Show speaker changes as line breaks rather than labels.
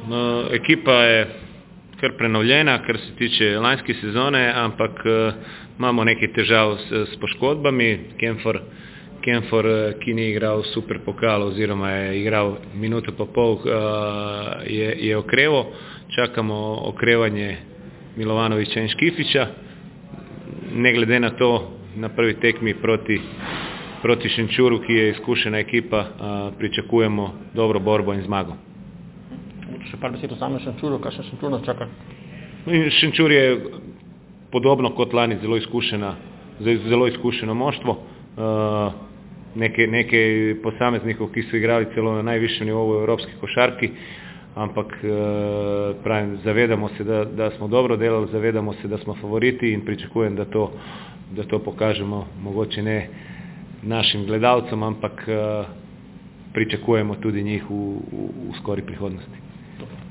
Ekipa je kar prenovljena, kar se tiče lanske sezone, ampak imamo nekaj težav s poškodbami. Kemfor, ki ni igral super pokal oziroma je igral minuto pa pol, je okreval. Čakamo okrevanje Milovanovića in Škifića. Ne glede na to, na prvi tekmi proti Šenčuru, ki je izkušena ekipa, pričakujemo dobro borbo in zmago.
Še par besed o samem Šenčuru, kaj še Šenčur nas čaka?
Šenčur je podobno kot lani zelo izkušeno moštvo. Nekaj posameznikov, ki so igrali celo na najvišjem nivoju v evropski košarki, ampak pravim, zavedamo se, da smo dobro delali, zavedamo se, da smo favoriti in pričakujem, da to pokažemo, mogoče ne našim gledalcem, ampak pričakujemo tudi njih v skori prihodnosti.